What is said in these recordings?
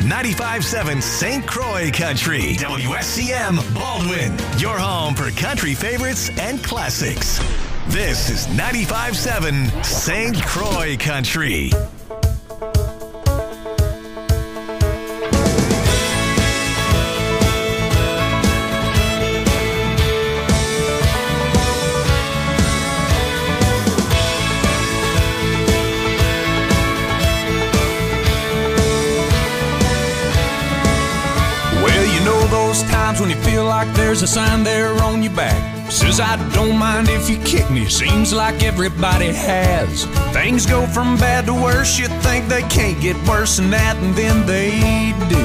95.7 St. Croix Country. WSCM Baldwin. Your home for country favorites and classics. This is 95.7 St. Croix Country. Those times when you feel like there's a sign there on your back says I don't mind if you kick me. Seems like everybody has. Things go from bad to worse. You think they can't get worse than that, and then they do.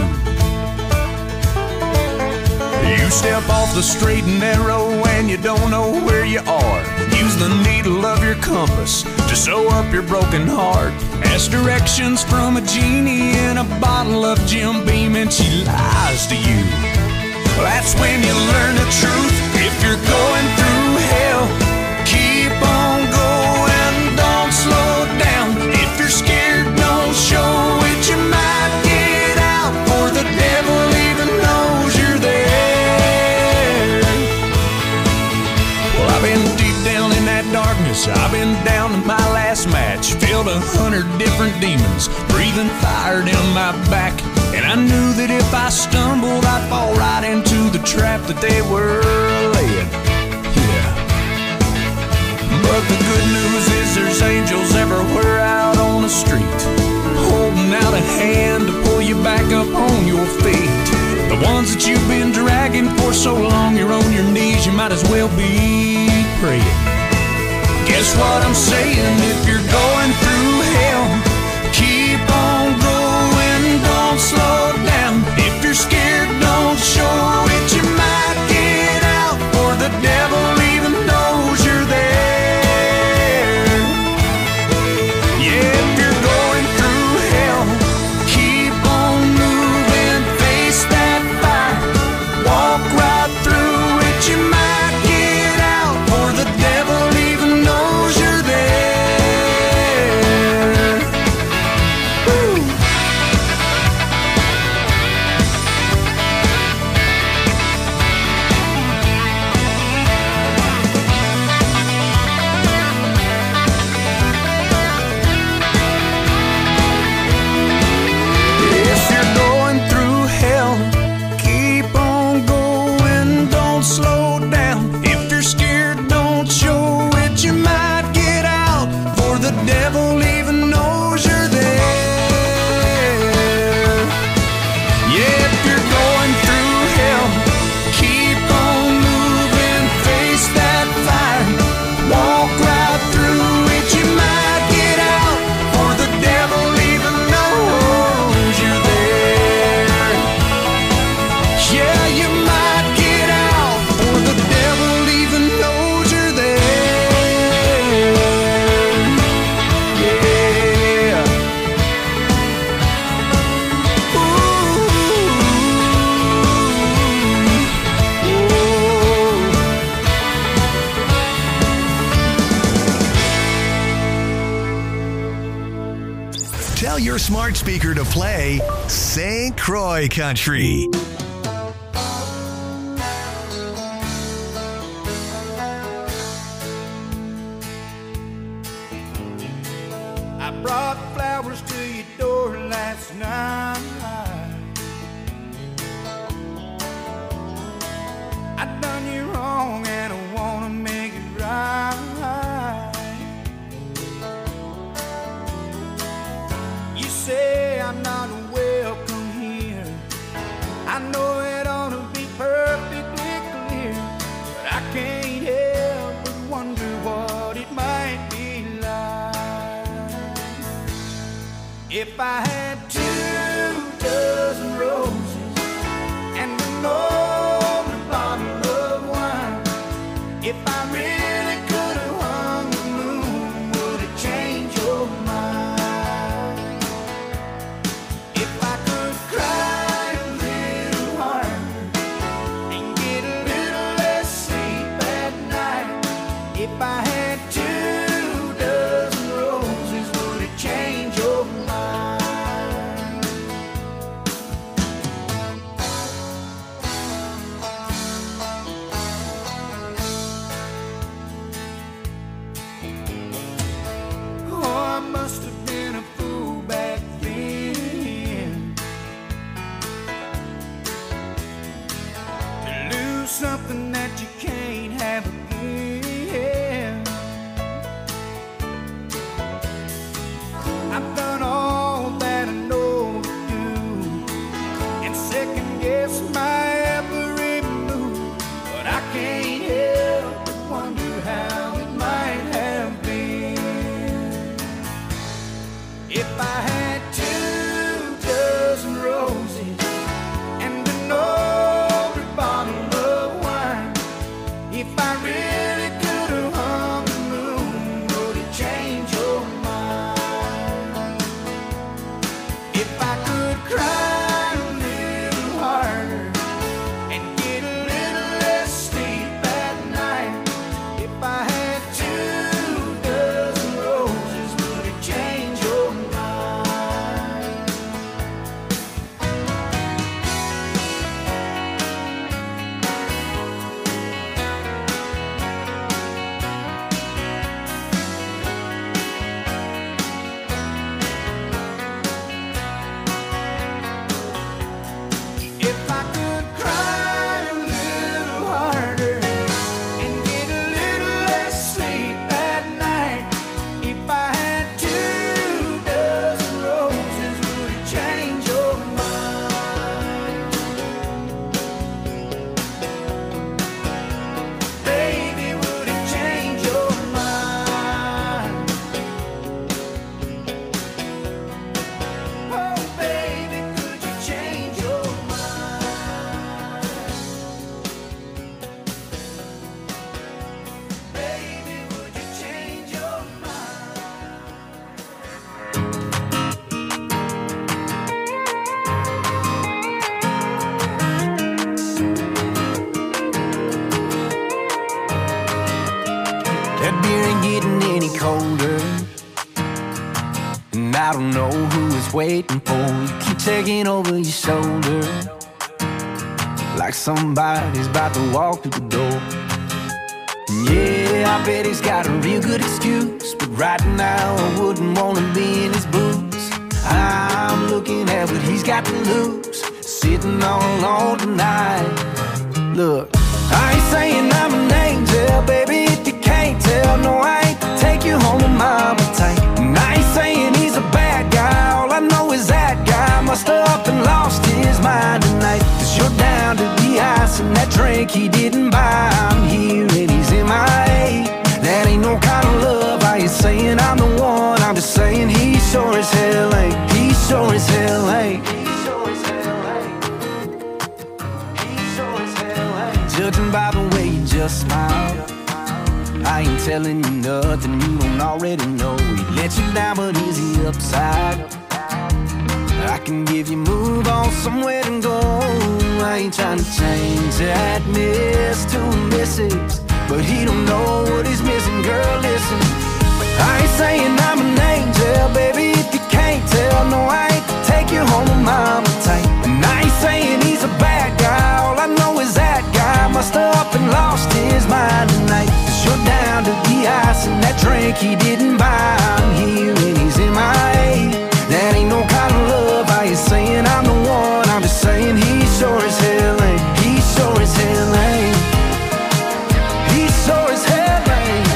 You step off the straight and narrow and you don't know where you are. Use the needle of your compass to sew up your broken heart. Ask directions from a genie in a bottle of Jim Beam and she lies to you. That's when you learn the truth. If you're going through hell, keep on going, don't slow down. If you're scared, don't show it. You might get out, for the devil even knows you're there. Well, I've been deep down in that darkness. I've been down to my last match. Filled 100 different demons, breathing fire down my back. And I knew that if I stumbled, I'd fall right into the trap that they were laying. Yeah. But the good news is there's angels everywhere out on the street, holding out a hand to pull you back up on your feet. The ones that you've been dragging for so long, you're on your knees, you might as well be praying. Guess what I'm saying? If you're going through hell, keep on going, don't slow down. If you're scared, don't show it. You might get out, for the devil even knows you're there. Yeah, if you're going through hell, keep on moving, face that fire, walk right through it. You might get out, for the devil even knows you're there. Woo. If you're going through hell, keep on going, don't slow down. If you're scared, don't show it. You might get out, for the devil even knows you're there. Yeah, if you're going through hell, keep on moving, face that fire, walk right through it. You might get out, for the devil even knows you're there. Yeah, you might get out, for the devil even knows you're there. Yeah. Tell your smart speaker to play St. Croix Country. I brought flowers to your door last night. I done you wrong and I wanna make it right. You say I'm not welcome here. I know it ought to be perfectly clear, but I can't help but wonder what it might be like if I had 2 dozen roses and an older bottle of wine. If I really could have hung the moon, would it change your mind? If I could cry a little harder and get a little less sleep at night. If I had 2 dozen roses, would it change your mind? getting any colder. And I don't know who it's waiting for. You keep checking over your shoulder, like somebody's about to walk through the door. And yeah, I bet he's got a real good excuse, but right now I wouldn't wanna be in his boots. I'm looking at what he's got to lose, sitting all alone tonight. Look, I ain't saying I'm an angel, baby, if you can't tell. No, I ain't to take you home with mama tight. And I ain't saying he's a bad guy, all I know is that guy must have up and lost his mind tonight. Cause you're down to the ice and that drink he didn't buy. I'm here and he's in my A. That ain't no kind of love. I ain't saying I'm the one, I'm just saying he sure as hell ain't. He sure as hell ain't. Judging by the way you just smile, I ain't telling you nothing you don't already know. He let you down, but is he upside? I can give you move on somewhere to go. I ain't trying to change that miss to a misses, but he don't know what he's missing. Girl, listen, I ain't saying I'm an angel, baby, if you can't tell. No, I ain't to take you home with mama tight. And I ain't saying he's a bad guy, all I know is that guy must have up and lost his mind tonight. Cause you're down to the ice and that drink he didn't buy. I'm here and he's in my A. That ain't no kind of love. I ain't saying I'm the one, I'm just saying he sure as hell ain't. He sure as hell ain't. He sure as hell ain't.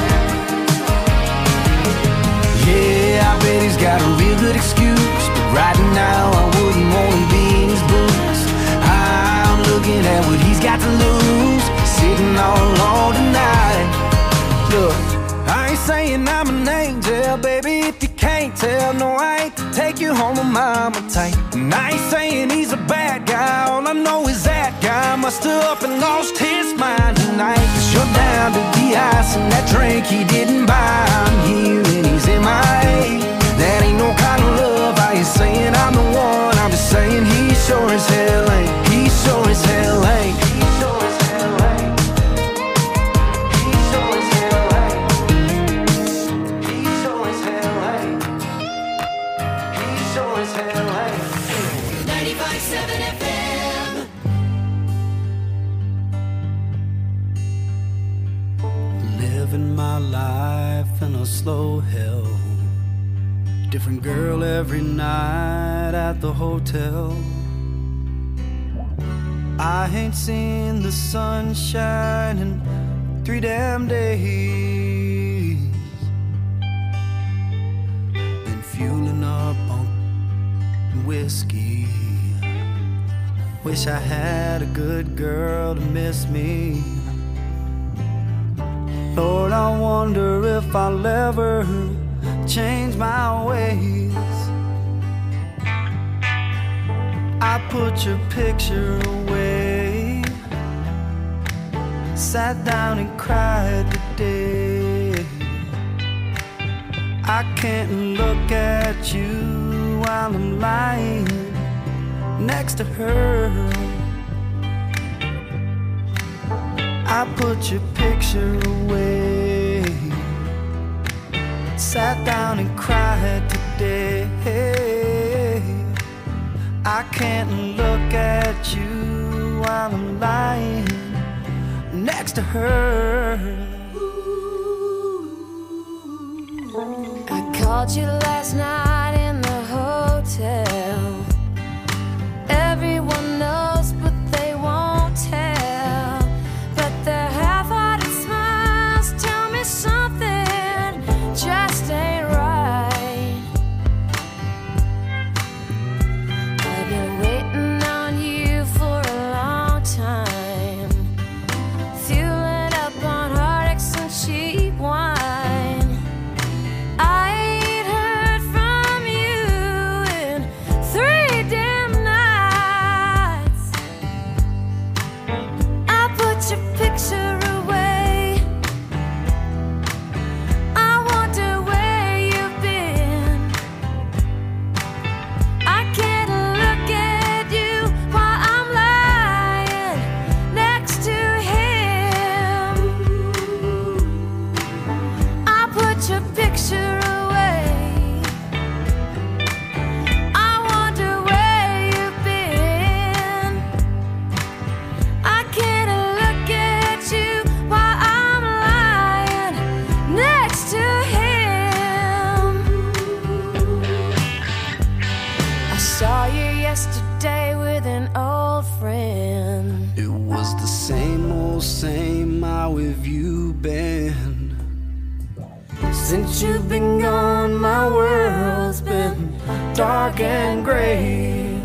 Yeah, I bet he's got a real good excuse, but right now I wouldn't wanna be in his boots. I'm looking at what he's got to lose, sitting all alone tonight. Look, I ain't saying I'm an angel, baby, if you can't tell. No, I ain't to take you home with mama tight. And I ain't saying he's a bad guy, all I know is that guy must have up and lost his mind tonight. Cause you're down to the ice and that drink he didn't buy. I'm here and he's in my A. That ain't no kind of love. I ain't saying I'm the one, I'm just saying he sure as hell ain't. He sure as hell ain't. He sure as hell ain't. He sure as hell ain't. He sure as hell ain't. He sure as hell ain't. 95.7 FM. Living my life in a slow hell. Different girl every night at the hotel. I ain't seen the sunshine in 3 damn days. Been fueling up on whiskey. Wish I had a good girl to miss me. Lord, I wonder if I'll ever change my ways. I put your picture away, sat down and cried today. I can't look at you while I'm lying next to her. I put your picture away, sat down and cried today. I can't look at you while I'm lying next to her. I called you last night in the hotel. Everyone knows, but they won't tell. But their half-hearted smiles tell me something just ain't right. I've been waiting on you for a long time, fueling up on heartaches and cheap wine. I ain't heard from you in friend. It was the same old same, how have you been? Since you've been gone, my world's been dark and gray.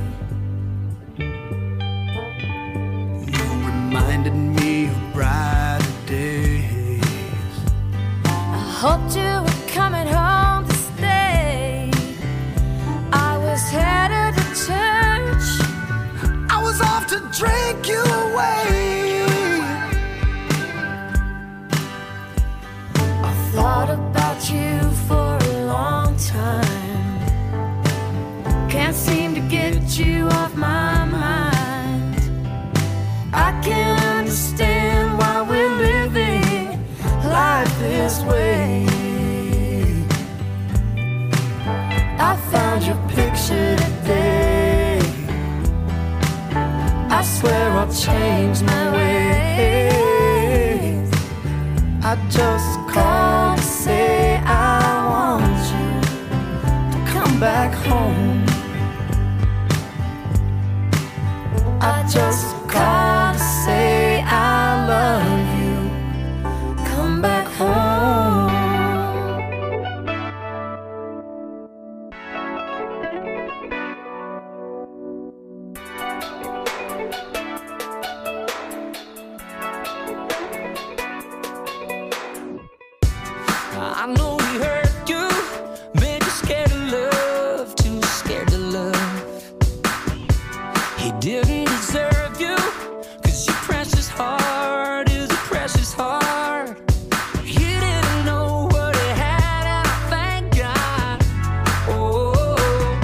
You reminded me of brighter days. I hoped you were coming home to stay. I was headed to church. I was off to drink you away. I thought about you for a long time. Can't seem to get you off my mind. I can't understand why we're living life this way. I found your picture today. I swear I'll change my ways. I just called to say I want you to come back home. I just called to say I love you. Come back home. I know he hurt you, made you scared of love, too scared to love. He didn't deserve you, 'cause your precious heart is a precious heart. He didn't know what he had, and I thank God. Oh,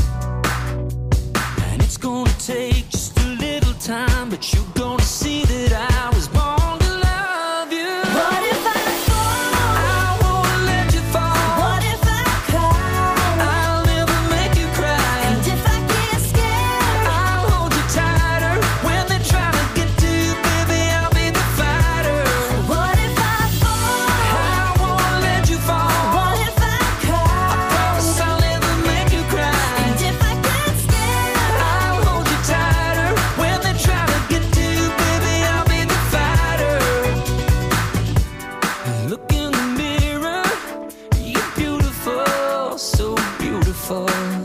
and it's gonna take just a little time, but you're gonna see that I was born to love you. What if I fall? I won't let you fall. What if I cry? I'll never make you cry. And if I get scared? I'll hold you tighter. When they try to get to you, baby, I'll be the fighter. What if I fall? I won't let you fall. What if I cry? Promise I'll never make you cry. And if I get scared? I'll hold you tighter. When they try to get to you, baby, I'll be the fighter. Look in the mirror, you're beautiful, so beautiful.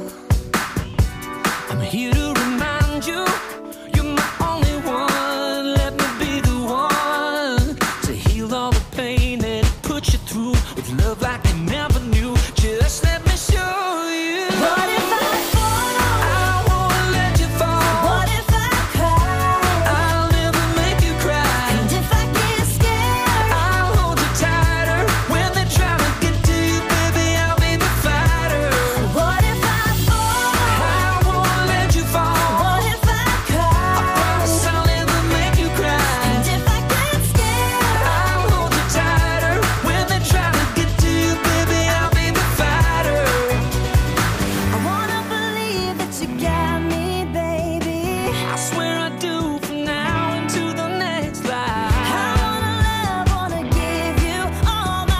I'm here to remind you, you're my only one. Let me be the one to heal all the pain that it put you through, with love like you never knew. Just let me show you. What if I fall? I won't let you fall. What if I cry? I'll never make you cry. And if I get scared? I'll hold you tighter. When they try to get to you, baby, I'll be the fighter. What if I fall? I won't let you fall. What if I cry? Promise I'll never make you cry. And if I get scared? I'll hold you tighter. When they try to get to you, baby, I'll be the fighter. I wanna believe that you got me, baby. I swear I do, from now into the next I life. wanna love, wanna give you all my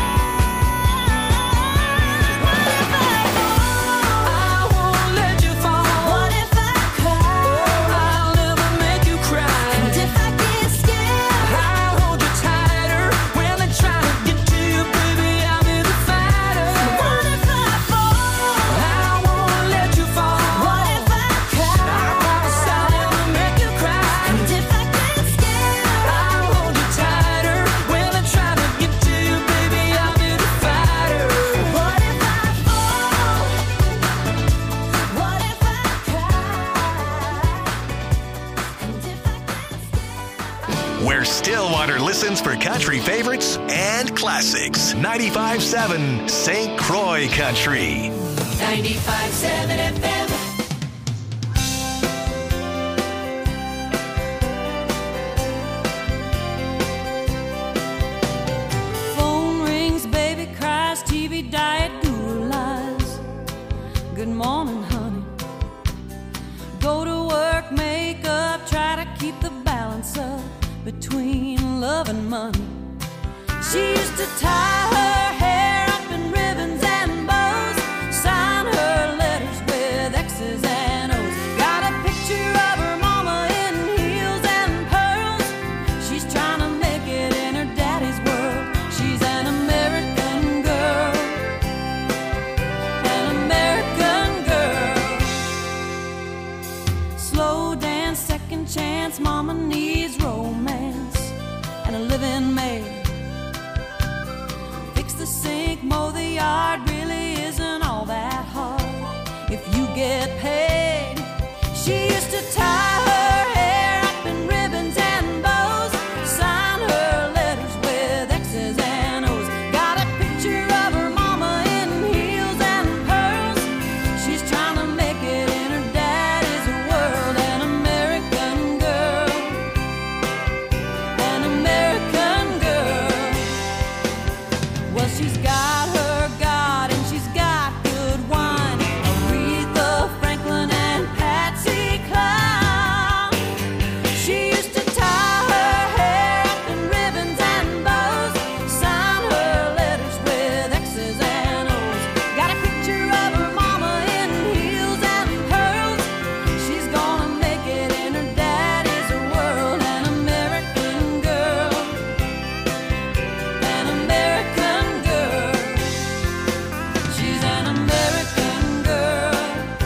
heart. What if I fall? I won't let you fall. What if I cry? I'll never make you cry. And if I get scared? I'll hold you tighter. When they try to get to you, baby, I'll be the fighter. What if I fall? I won't let you fall. What if I I promise cry? I'll never make you cry. And if I get scared? I'll hold you tighter. When they try to get to you, baby, I'll be the fighter. What if I fall? What if I cry? And if I get scared? Where Stillwater listens for country favorites and classics. 95.7 St. Croix Country. 95.7 FM. Phone rings, baby cries, TV diet, guru lies. Good morning, honey. Go to work, make up, try to keep the balance up between love and money. She used to tie her hair up in ribbons and bows, sign her letters with X's and O's. Got a picture of her mama in second chance. Mama needs romance and a living maid. Fix the sink, mow the yard, really isn't all that hard if you get paid. She used to tie her hair up in ribbons and bows, sign her letters with X's and O's. Got a picture of her mama in heels and pearls. She's trying to make it in her daddy's world. An American girl, an American girl. Well, she's got her God and she's got good wine. Aretha Franklin and Patsy Cline. She used to tie her hair up in ribbons and bows, sign her letters with X's and O's. Got a picture of her mama in heels and pearls. She's gonna make it in her daddy's world. An American girl, an American girl. She's an American girl.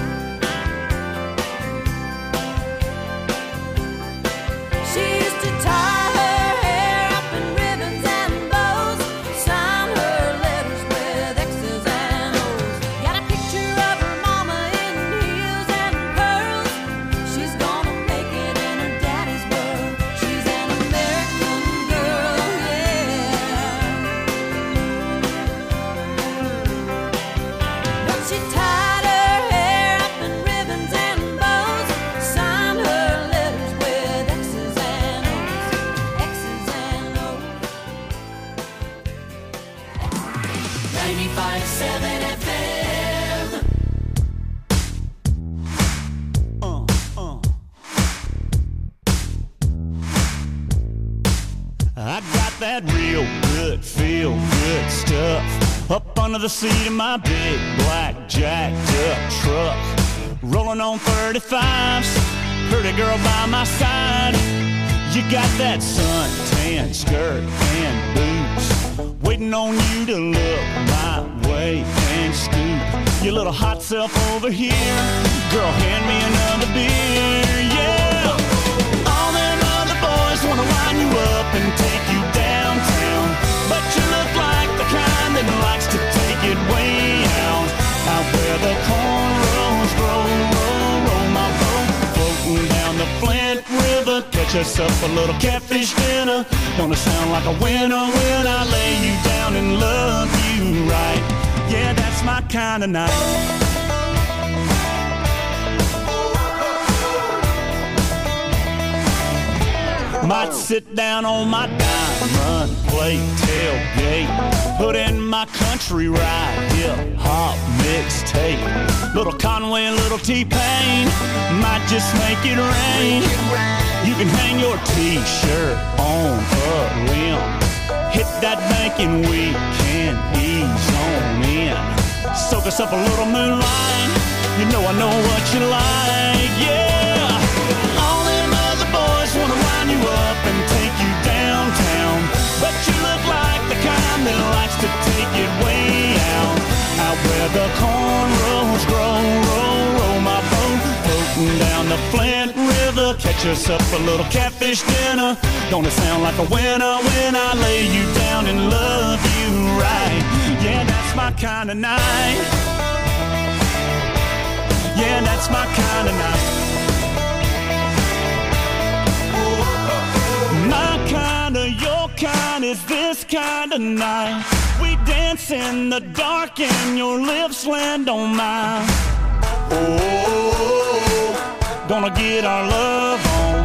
She used to tie her hair up in ribbons and bows, sign her letters with X's and O's. Got a picture of her mama in heels and pearls. She's gonna make it in her daddy's world. She's an American girl, yeah. But she tied her hair up in ribbons and bows, signed her letters with X's and O's, X's and O's. 95.7 FM. I got that real good, feel good stuff up under the seat of my big black jacked up truck. Rolling on 35s, pretty girl by my side. You got that suntan skirt and boots, waiting on you to look my way and scoop your little hot self over here. Girl, hand me another beer, yeah. All them other boys wanna line you up and take you downtown, but you look like the kind that likes to take it way out where the cornrows grow. Roll my boat, floating down the Flint River. Catch us up a little catfish dinner. Gonna sound like a winner when I lay you down and love you right. Yeah, that's my kind of night. Might sit down on my diamond plate tailgate, put in my country ride, hip hop mixtape. Little Conway, little T-Pain, might just make it rain. You can hang your t-shirt on a limb, hit that bank and we can ease on in. Soak us up a little moonlight, you know I know what you like, yeah. All them other boys wanna line you up and take you downtown, but you look like the kind that likes to take it way out where the cornrows grow. Roll my boat, floating down the Flint River. Catch us up a little catfish dinner. Gonna sound like a winner when I lay you down and love you right. Yeah, that's my kind of night. Yeah, that's my kind of night. My kind of, your kind is this kind of night. We dance in the dark and your lips land on mine. Oh, gonna get our love on.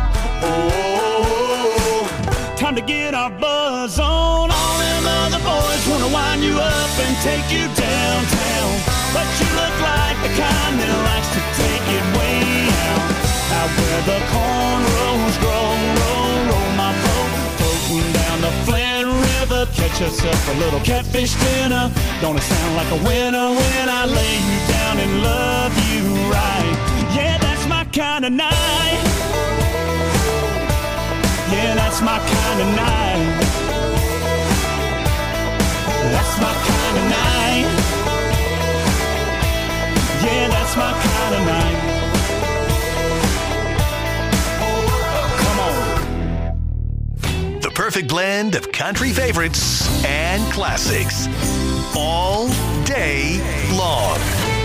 Oh, time to get our buzz on. All them other boys wanna wind you up and take you downtown, but you look like the kind that likes to take it way out where the cornrows grow. Roll my boat, floating down the Flint River. Catch us up a little catfish dinner. Gonna sound like a winner when I lay you down and love you right. Yeah, that's my kind of night. Yeah, that's my kind of night. That's my kind of night. Yeah, that's my kind of night. perfect blend of country favorites and classics. All day long.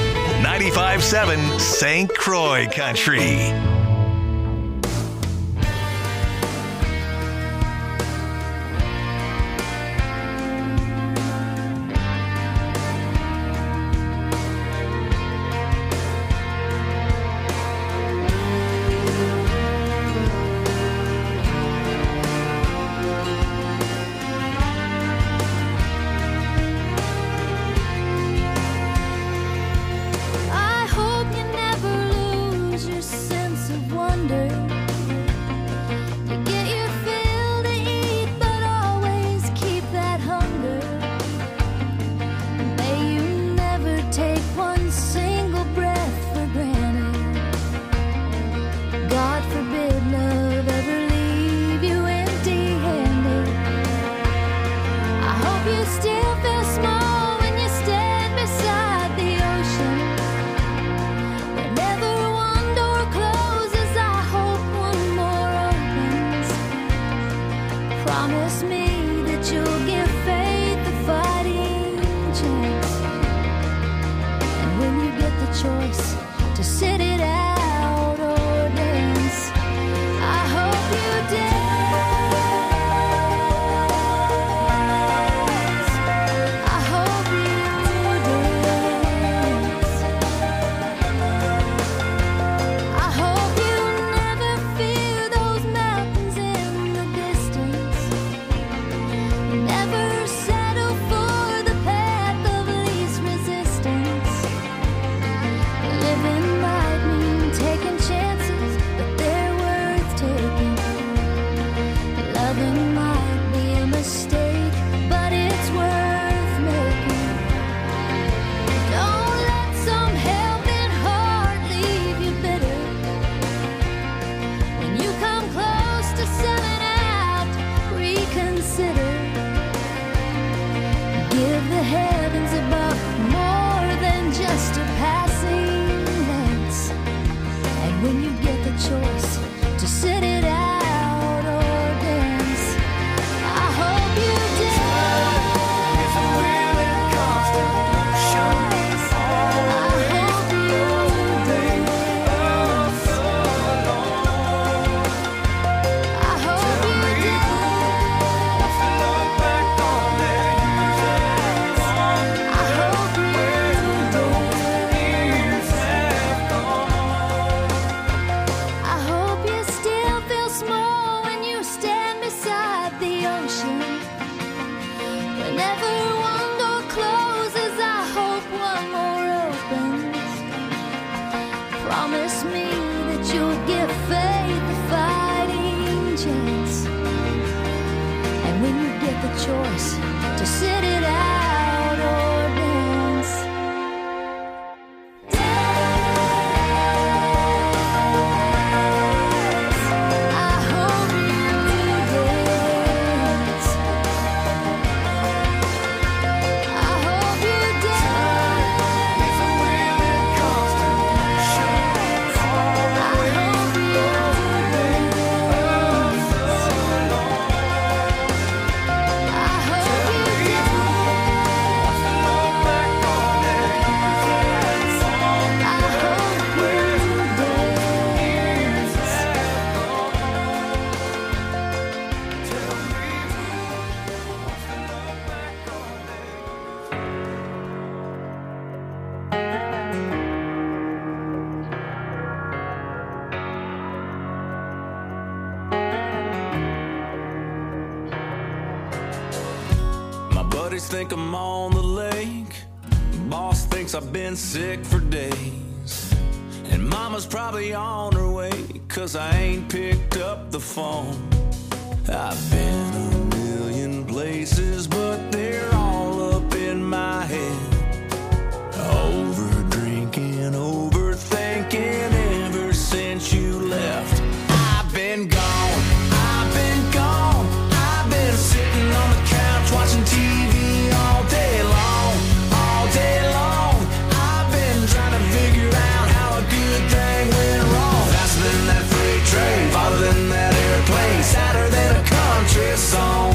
95.7 St. Croix Country. Think I'm on the lake. Boss thinks I've been sick for days. And mama's probably on her way, 'cause I ain't picked up the phone. I've been a million places, but they're all up in my head. Over drinking, overthinking ever since you left. I've been gone, I've been gone. I've been sitting on the couch watching TV all day long, all day long. I've been trying to figure out how a good thing went wrong. Faster than that freight train, farther than that airplane, sadder than a country song.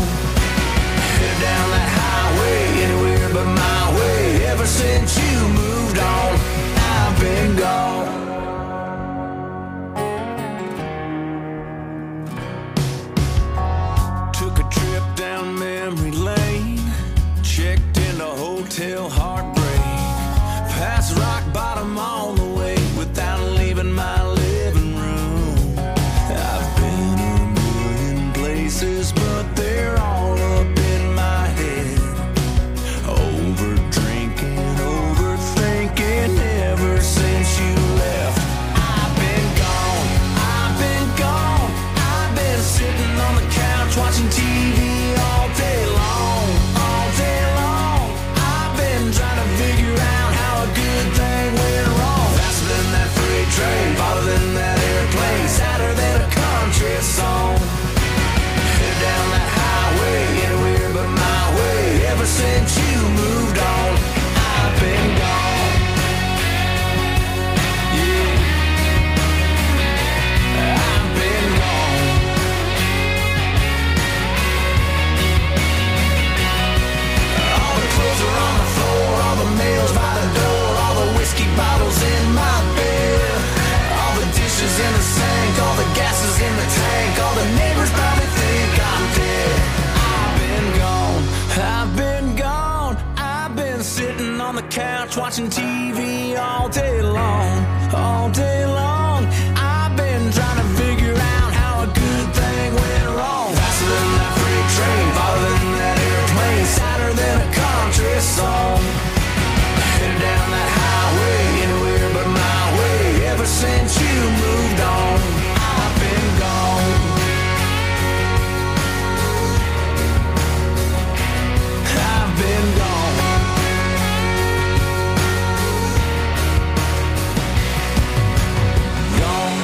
couch watching TV all day long, all day long. I've been trying to figure out how a good thing went wrong. Faster than that freight train, farther than that airplane, sadder than a country song. Headed down that highway, anywhere but my way. Ever since you moved on, I've been gone. I've been gone. Gone.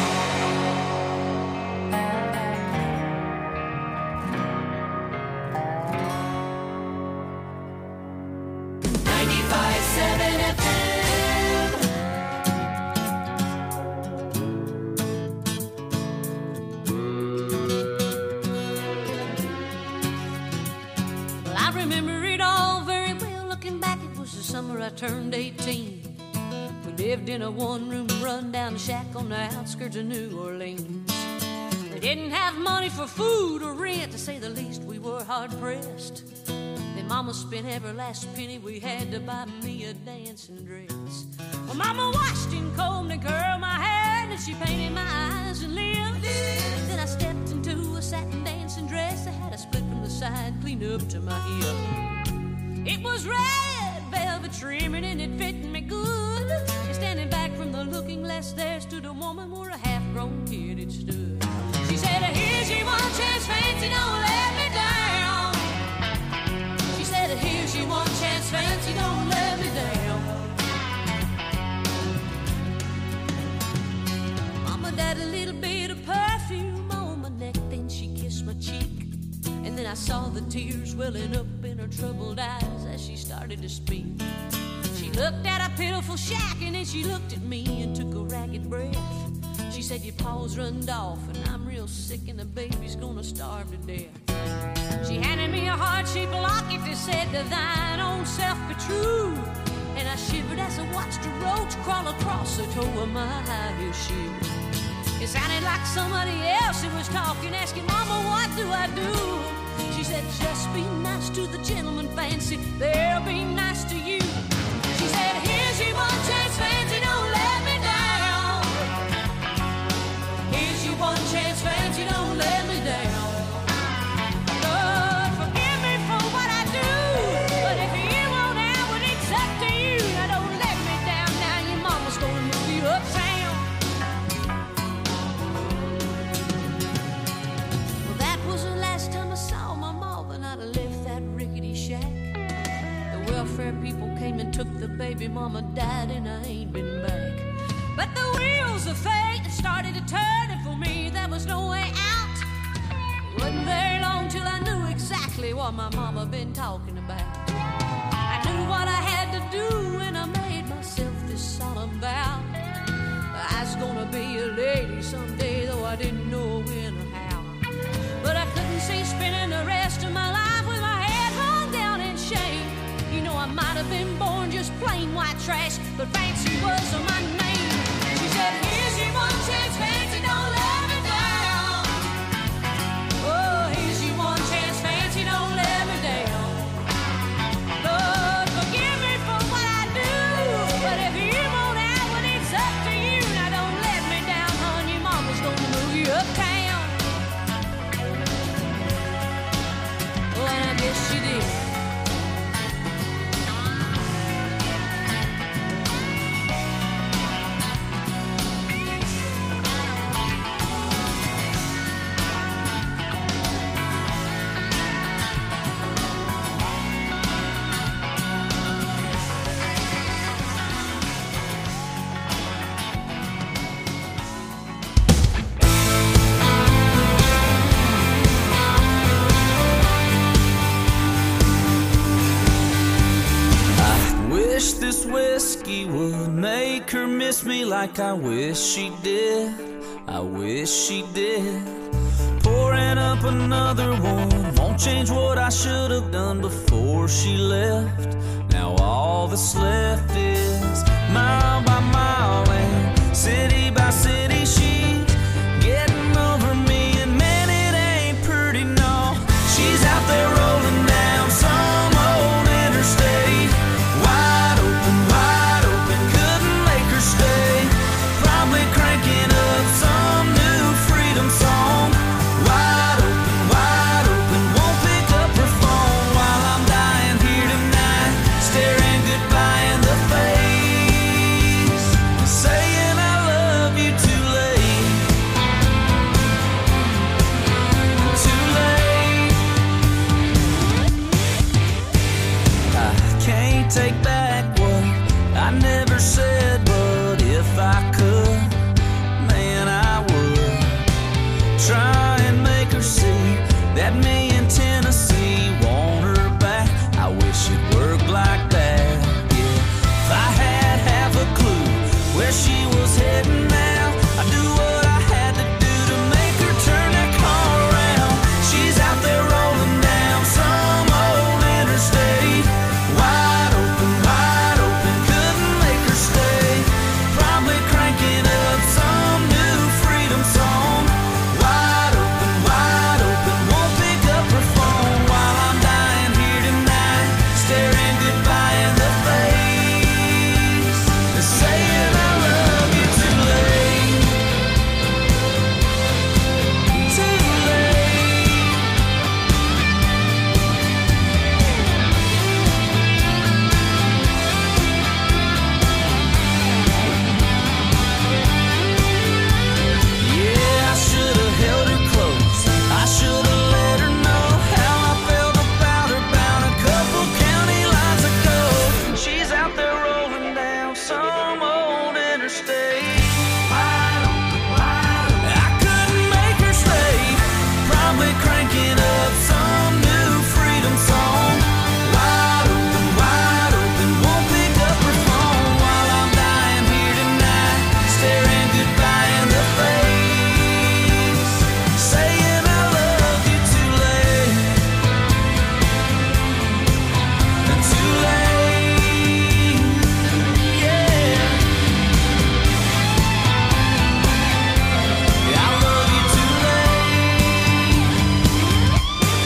95.7 FM. Well, I remember it all very well. Looking back, it was the summer I turned 18. We lived in a one-room run-down shack on the outskirts of New Orleans. We didn't have money for food or rent, to say the least. We were hard-pressed. Then Mama spent every last penny we had to buy me a dancing dress. Well, Mama washed and combed and curled my hair, and she painted my eyes and lips. Then I stepped into a satin dancing dress that had a split from the side, clean up to my hip. It was red velvet trimming and it fit me good. And standing back from the looking glass, there stood a woman where a half-grown kid had stood. She said, "Here's your one chance, fancy, don't let me down." She said, "Here's your one chance, fancy, don't let me down." Mama died a little bit of perfume on my neck, then she kissed my cheek. And then I saw the tears welling up in her troubled eyes as she started to speak. She looked at a pitiful shack and then she looked at me and took a ragged breath. She said, "Your paws runned off and I'm real sick and the baby's gonna starve to death." She handed me a heart-shaped locket that said, "To thine own self be true." And I shivered as I watched a roach crawl across the toe of my high-heel shoe. It sounded like somebody else who was talking, asking, "Mama, what do I do?" She said, "Just be nice to the gentleman, fancy, they'll be nice to you." She said, "Here's your one chance, fancy, don't let me down. Here's your one chance, fancy, don't let me down. Lord, forgive me for what I do, but if you won't out, well, it's up to you. Now don't let me down, now your mama's gonna move you uptown." Well, that was the last time I saw my mama, and I'd left that rickety shack. The welfare people came and took the baby, mama died, and I ain't been back. But the wheels of fate started to turn, and for me there was no way out. It wasn't very long till I knew exactly what my mama been talking about. I knew what I had to do, and I made myself this solemn vow. I was gonna be a lady someday, though I didn't know when or how. But I couldn't see spending the rest of my life with my head hung down in shame. You know, I might have been born just plain white trash, but fancy was my name. She said, "Here's your one chance, fancy, don't let me down. Oh, here's your one chance, fancy, don't let me down. Lord, forgive me for what I do, but if you won't out, well, it's up to you. Now don't let me down, hon, your mama's gonna move you uptown." Oh, and I guess she did. This whiskey would make her miss me like I wish she did. I wish she did. Pouring up another one won't change what I should have done before she left. Now all that's left is mile by mile and city by city. She's getting over me, and man, it ain't pretty, no. She's out there rolling down some old interstate, wide open, wide try and make her see that me in Tennessee want her back. I wish it worked like that, yeah. If I had half a clue where she was heading now, I'd do what I had to do to make her turn that car around. She's out there rolling down some old interstate, wide open, couldn't make her stay. Probably cranking up some new freedom song. Wide open, won't pick up her phone while I'm dying here tonight, staring goodbye in the face and saying I love you too late. Too late. Yeah, I should have held her close. I should have let her know how I felt about her bound a couple county lines ago. She's out there rolling down some old interstate. I couldn't make her stay. Probably cranking up some new freedom song. Wide open, won't pick up her phone while I'm dying here tonight, staring goodbye in the face, saying I love you too late. Too late, yeah. I love you too late.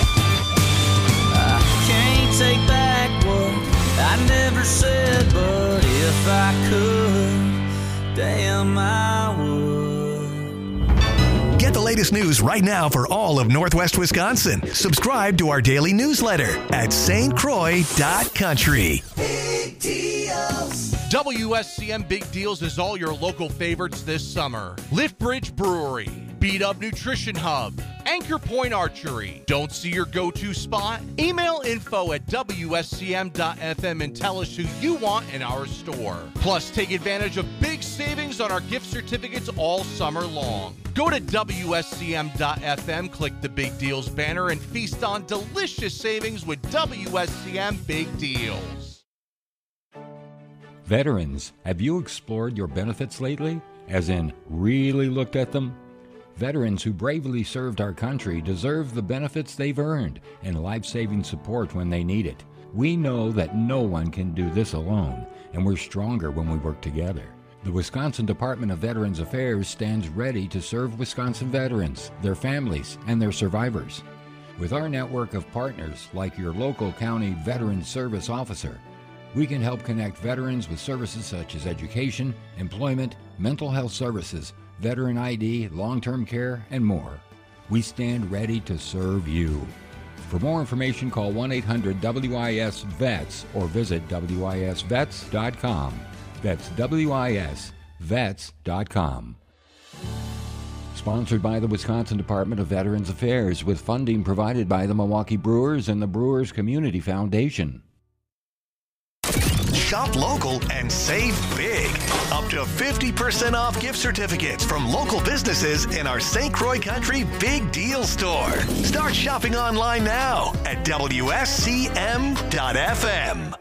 I can't take back what I never said, but if I could, damn I would. Get the latest news right now for all of Northwest Wisconsin. Subscribe to our daily newsletter at stcroix.country. WSCM Big Deals is all your local favorites this summer. Lift Bridge Brewery, Beat Up Nutrition Hub, Anchor Point Archery. Don't see your go-to spot? Email info@wscm.fm and tell us who you want in our store. Plus, take advantage of big savings on our gift certificates all summer long. Go to WSCM.fm, click the Big Deals banner, and feast on delicious savings with WSCM Big Deals. Veterans, have you explored your benefits lately? As in, really looked at them? Veterans who bravely served our country deserve the benefits they've earned and life-saving support when they need it. We know that no one can do this alone, and we're stronger when we work together. The Wisconsin Department of Veterans Affairs stands ready to serve Wisconsin veterans, their families, and their survivors. With our network of partners like your local county Veterans Service Officer, we can help connect veterans with services such as education, employment, mental health services, veteran ID, long-term care, and more. We stand ready to serve you. For more information, call 1-800-WIS-VETS or visit WISVets.com. That's WISVets.com. Sponsored by the Wisconsin Department of Veterans Affairs with funding provided by the Milwaukee Brewers and the Brewers Community Foundation. Shop local and save big. Up to 50% off gift certificates from local businesses in our St. Croix Country Big Deal Store. Start shopping online now at WSCM.FM.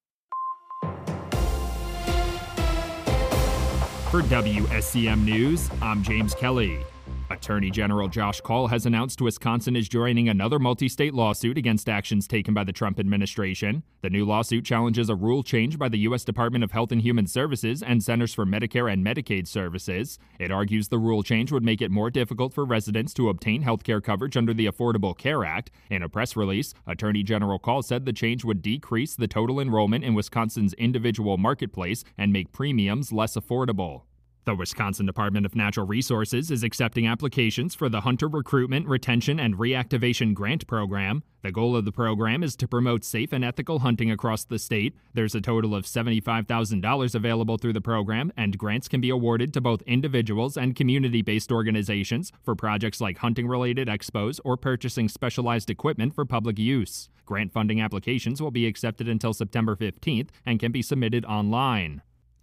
For WSCM News, I'm James Kelly. Attorney General Josh Kaul has announced Wisconsin is joining another multi-state lawsuit against actions taken by the Trump administration. The new lawsuit challenges a rule change by the U.S. Department of Health and Human Services and Centers for Medicare and Medicaid Services. It argues the rule change would make it more difficult for residents to obtain health care coverage under the Affordable Care Act. In a press release, Attorney General Kaul said the change would decrease the total enrollment in Wisconsin's individual marketplace and make premiums less affordable. The Wisconsin Department of Natural Resources is accepting applications for the Hunter Recruitment, Retention, and Reactivation Grant Program. The goal of the program is to promote safe and ethical hunting across the state. There's a total of $75,000 available through the program, and grants can be awarded to both individuals and community-based organizations for projects like hunting-related expos or purchasing specialized equipment for public use. Grant funding applications will be accepted until September 15th and can be submitted online.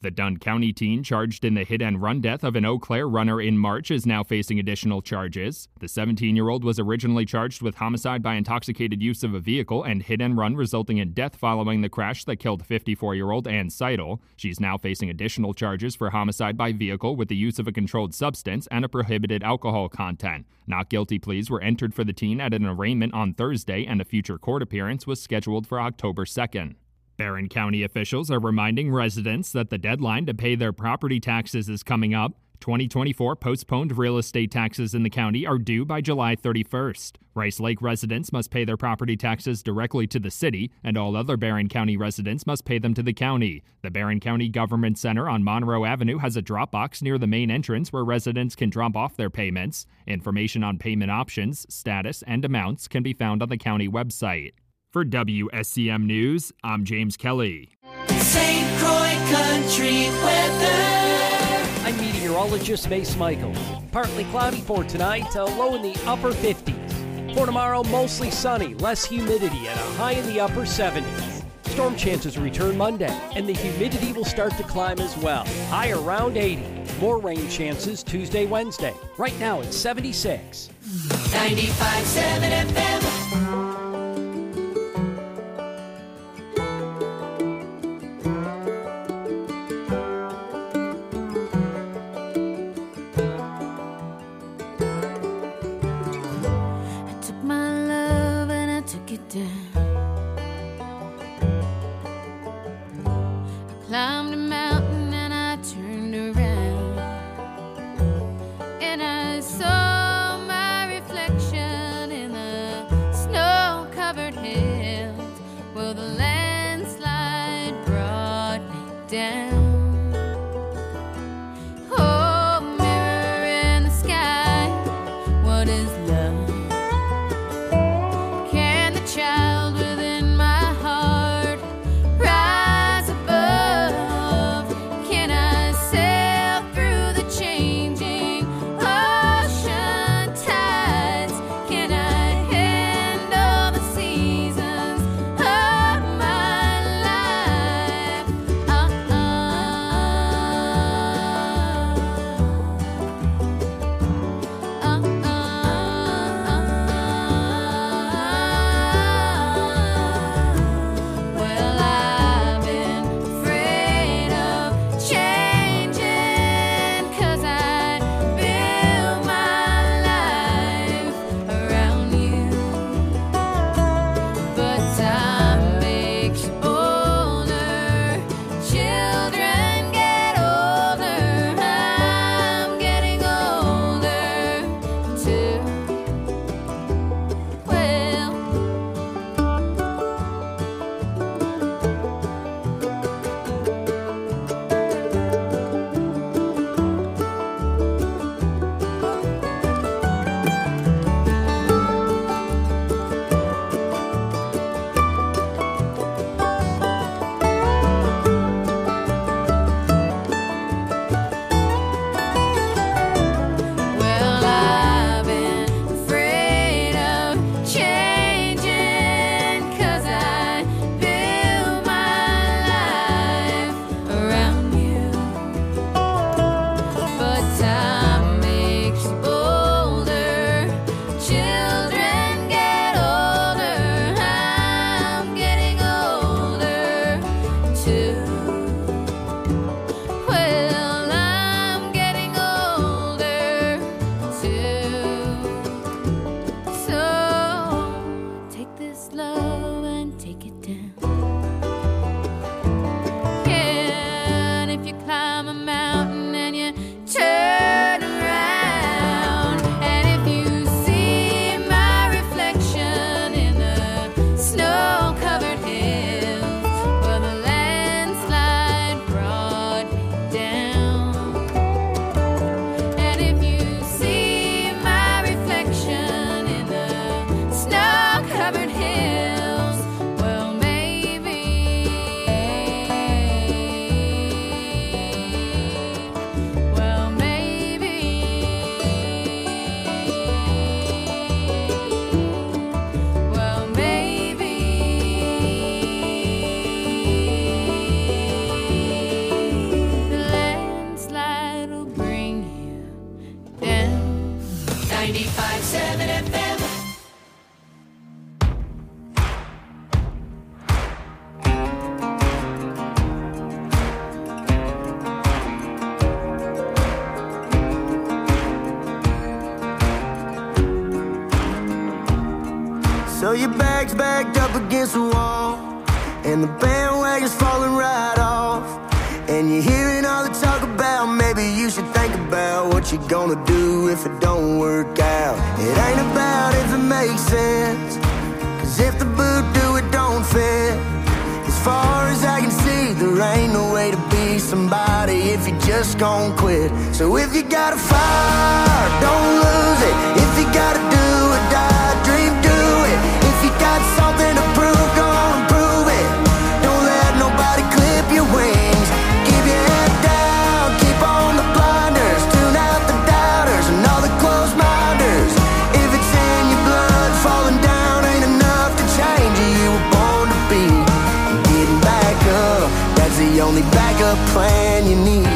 The Dunn County teen charged in the hit-and-run death of an Eau Claire runner in March is now facing additional charges. The 17-year-old was originally charged with homicide by intoxicated use of a vehicle and hit-and-run resulting in death following the crash that killed 54-year-old Ann Seidel. She's now facing additional charges for homicide by vehicle with the use of a controlled substance and a prohibited alcohol content. Not guilty pleas were entered for the teen at an arraignment on Thursday, and a future court appearance was scheduled for October 2nd. Barron County officials are reminding residents that the deadline to pay their property taxes is coming up. 2024 postponed real estate taxes in the county are due by July 31st. Rice Lake residents must pay their property taxes directly to the city, and all other Barron County residents must pay them to the county. The Barron County Government Center on Monroe Avenue has a drop box near the main entrance where residents can drop off their payments. Information on payment options, status, and amounts can be found on the county website. For WSCM News, I'm James Kelly. St. Croix Country weather. I'm meteorologist Mace Michael. Partly cloudy for tonight, a low in the upper 50s. For tomorrow, mostly sunny, less humidity, and a high in the upper 70s. Storm chances return Monday, and the humidity will start to climb as well. High around 80. More rain chances Tuesday, Wednesday. Right now it's 76. 95.7 FM. Climbed a mountain and I turned around, and I saw my reflection in the snow-covered hills. Well, the landslide brought me down. Oh, mirror in the sky, what is love? Can the child 95.7 FM. So your bag's backed up against the wall, and the bandwagon's falling right off, and you're hearing all the talk about maybe you should think about what you're gonna do if it don't work out. It ain't about if it makes sense, 'cause if the boot do, it don't fit. As far as I can see, there ain't no way to be somebody if you just gon' quit. So if you got a fire, don't lose it. If you gotta do or die, dream, do it. If you got something to prove, go on and prove it. Don't let nobody clip your wings. Keep your head down, keep on the blinders. Tune out the doubters and all the closed minders. If it's in your blood, falling down ain't enough to change you. You were born to be. And getting back up, that's the only backup plan you need.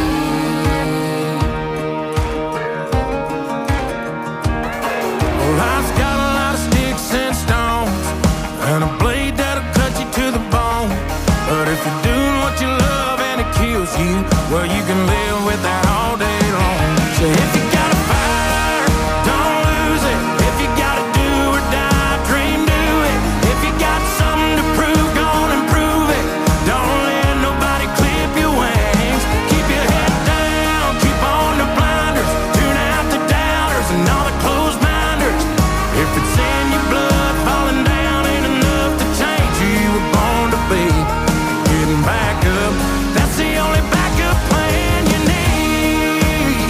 Life's got a lot of sticks and stones, and a blade that'll cut you to the bone. But if you're doing what you love and it kills you, well, you can live with that all day long. So if you got a fire, don't lose it. If you gotta do or die, dream, do it. If you got something to prove, go on and prove it. Don't let nobody clip your wings. Keep your head down, keep on the blinders. Tune out the doubters and all the closed minders. If it's in your blood, falling down ain't enough to change who you were born to be. Getting back up, that's the only backup plan you need.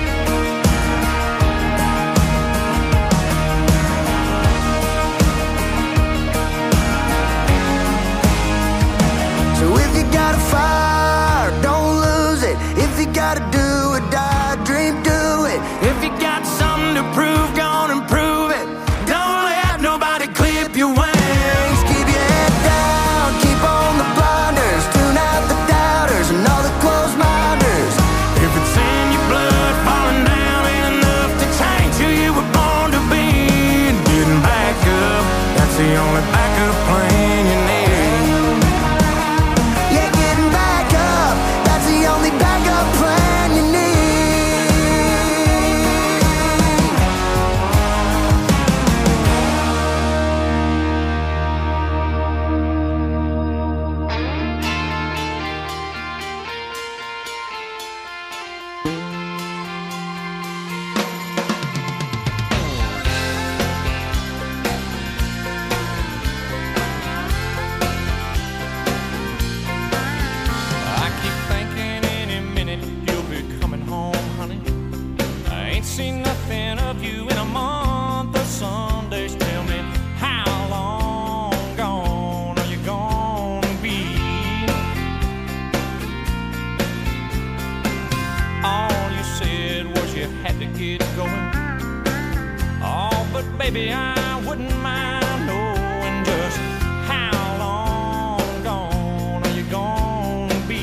So if you got a fire, don't lose it. If you gotta do or die, dream, do it. If you got something to prove, go on and prove it. Don't let nobody clip your wings. Keep your head down, keep on the blinders. Tune out the doubters and all the closed minders. If it's in your blood, falling down ain't enough to change who you were born to be. And getting back up, that's the only backup plan you need. Yeah, getting back up, that's the only backup plan you need. I keep thinking any minute you'll be coming home, honey. I ain't seen nothing of you in a month of Sundays. Tell me, how long gone are you gonna be? All you said was you had to get going. Oh, but baby, I wouldn't mind knowing just how long gone are you gonna be?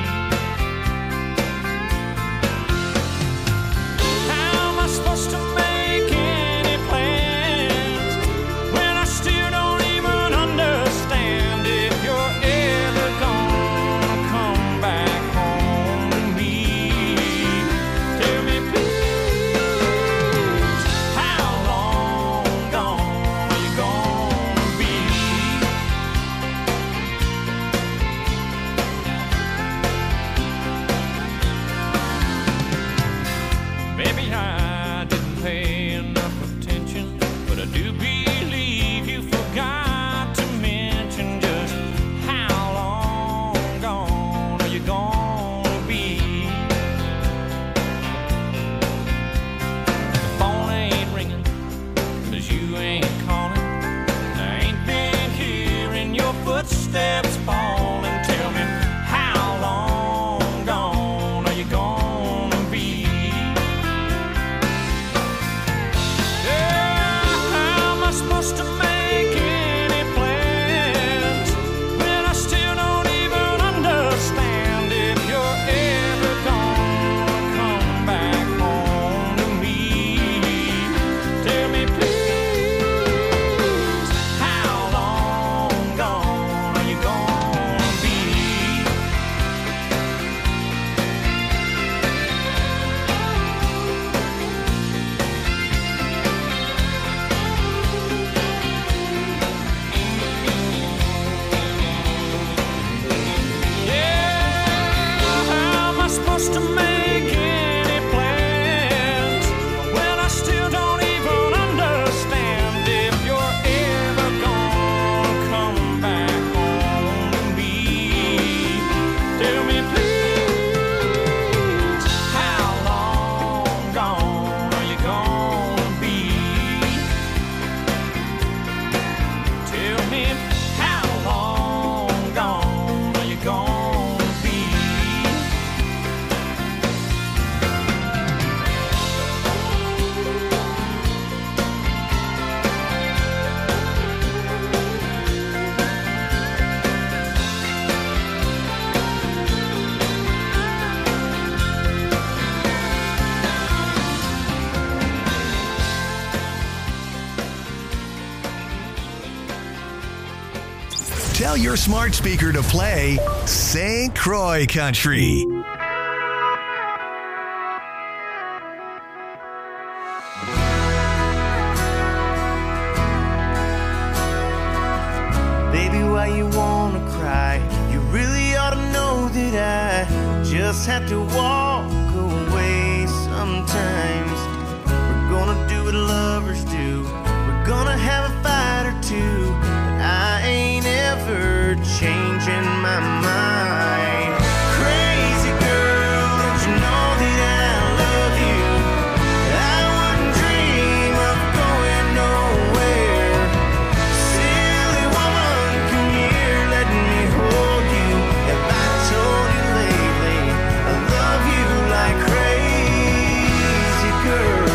How am I supposed to make any plans when I still don't even understand if you're ever gonna come back home to me? Tell me, please, how long gone are you gonna be? Maybe I didn't pay enough attention, but I do believe you forgot to mention just how long gone are you gonna be? The phone ain't ringing, 'cause you ain't calling. I ain't been hearing your footsteps falling. Tell me, how long gone are you gonna be? Yeah, how am I supposed to make any plans when I still don't even understand if you're ever gonna come back home to me? Tell your smart speaker to play St. Croix Country. Baby, why you wanna cry? You really ought to know that I just have to walk away sometimes. We're gonna do what lovers do. We're gonna have a fight or two, but I ain't ever changing my mind. Crazy girl, don't you know that I love you? I wouldn't dream of going nowhere. Silly woman, come here, let me hold you. Have I told you lately I love you like crazy girl?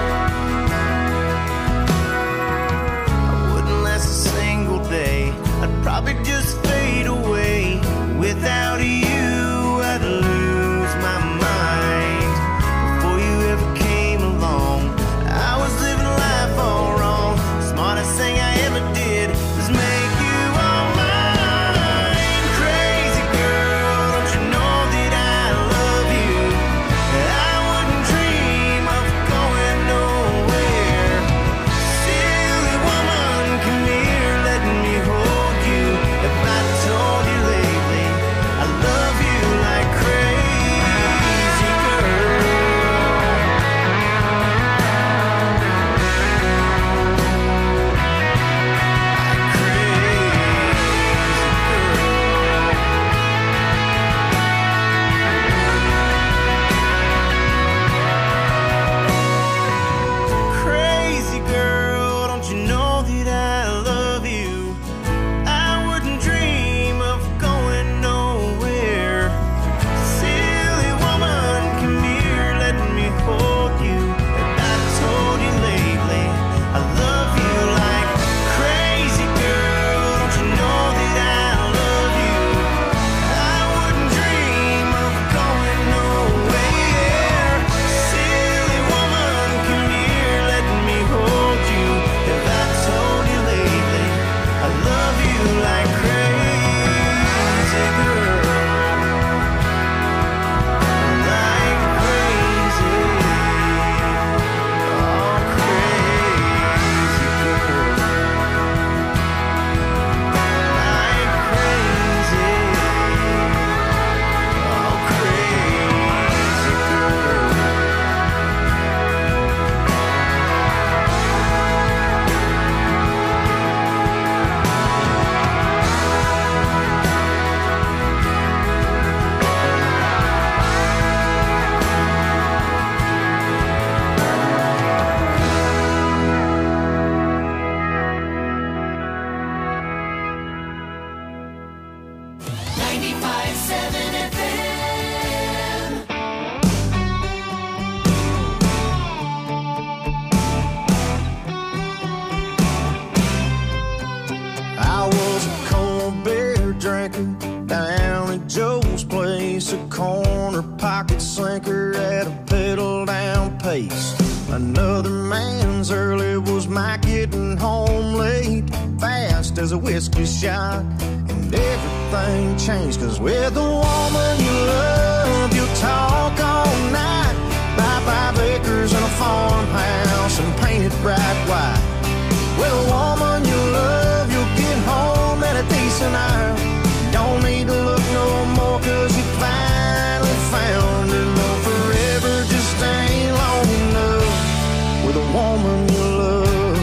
I wouldn't last a single day. I'd probably just fade away. Without you, I'd lose my mind. Before you ever came along, I was living life all wrong. The smartest thing I ever did was make you all mine. Crazy girl, don't you know that I love you? I wouldn't dream of going nowhere. Silly woman, come here, let me hold you. If I told you lately I love you like crazy girl. Crazy girl, don't you know that I love you? I wouldn't dream of going nowhere. Silly woman, come here, let me hold you. If I told you lately I love you like crazy girl, don't you know that I love you? I wouldn't dream of going nowhere. Silly woman, come here, let me hold you. If I told you lately I love you like crazy girl, like crazy, oh crazy girl, like crazy, oh crazy girl. I was a cold beer drinker down at Joe's place, a corner pocket slinker at a pedal down pace. Another man's early was my getting home late, fast as a whiskey shot, and everything changed. Cause with the woman you love, you'll talk all night, buy 5 acres and a farmhouse and paint it bright white. With a woman you love, you'll get home at a decent hour. Don't need to look no more, cause you finally found her. No, forever just ain't long enough with a woman you love.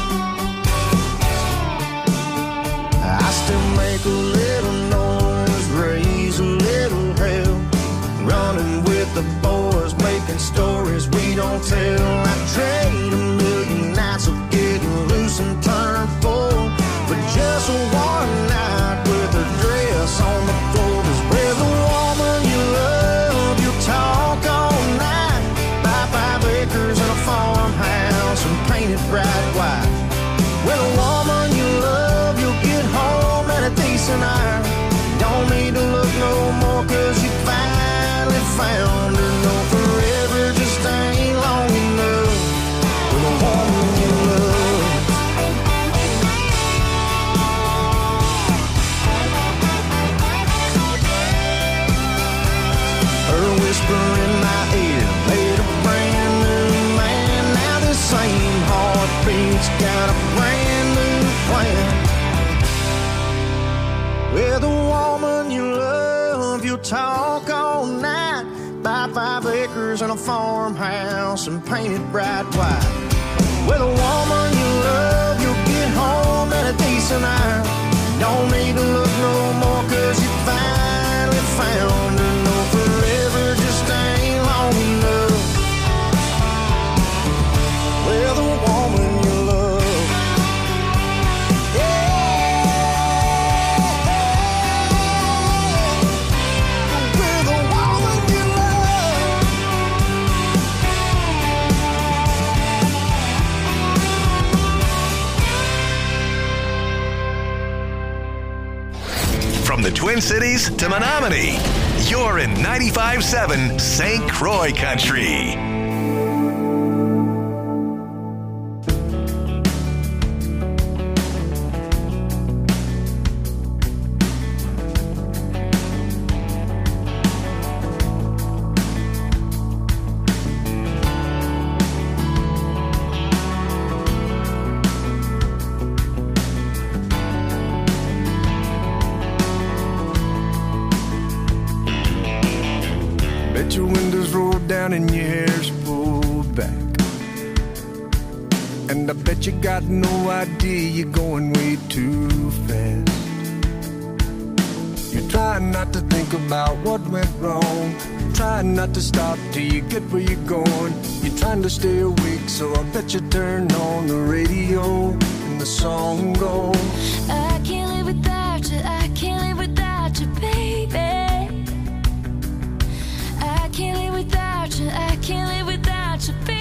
I still make a little noise, raise a little hell, running with the boys, making stories we don't tell. I trade a million nights of getting loose and turn full for just one night with her dress on the floor. 'Cause with a woman you love, you'll talk all night, buy 5 acres and a farmhouse and paint it bright white. With a woman you love, you'll get home at a decent hour. Don't need to look no more, 'cause you finally found her. No, forever just ain't long enough with a woman you love. got a brand new plan. With a woman you love, you'll talk all night. Buy 5 acres and a farmhouse and paint it bright white. With a woman you love, you'll get home at a decent hour. Don't need to look no more, cause you finally found her. No, forever just ain't long enough. With a woman you love. From the Twin Cities to Menominee, you're in 95.7 St. Croix Country. Bet your windows roll down and your hair's pulled back. And I bet you got no idea you're going way too fast. You're trying not to think about what went wrong, trying not to stop till you get where you're going. You're trying to stay awake, so I bet you turn on the radio and the song goes, I can't live without you, I can't live without you, baby. I can't live without you, I can't live without you, baby.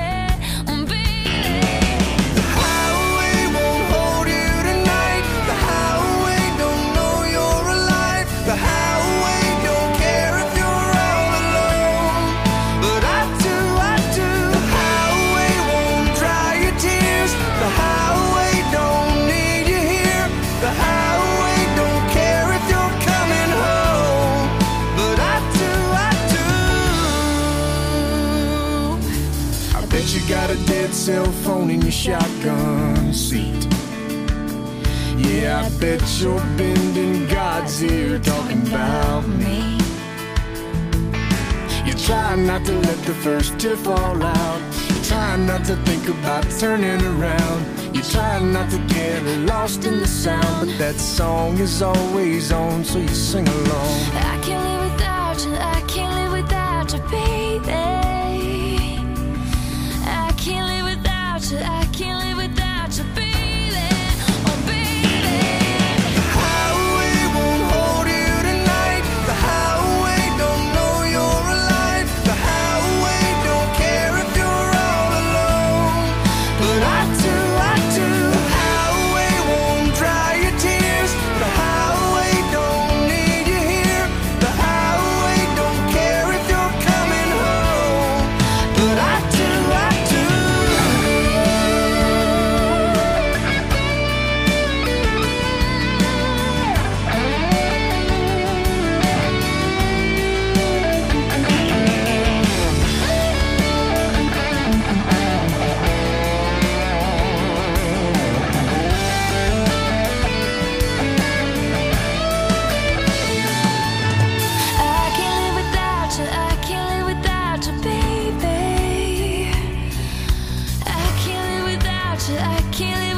The highway won't hold you tonight. The highway don't know you're alive. The highway don't care if you're all alone. But I do. The highway won't dry your tears. The highway don't need you here. The highway don't care if you're coming home. But I do. I bet you got a dead cell phone in your shotgun seat. Yeah, I bet you're bending God's ear talking about me. You try not to let the first tear fall out. You try not to think about turning around. You try not to get lost in the sound. But that song is always on, so you sing along. I can't live without you, I can't live without you, baby. I can't live without you, I can't live without you, baby. Oh, baby. The highway won't hold you tonight. The highway don't know you're alive. The highway don't care if you're all alone. But I do. The highway won't dry your tears. The highway don't need you here. The highway don't care if you're coming home. But I do. I can't live without you, I can't live without you, baby. I can't live without you, I can't live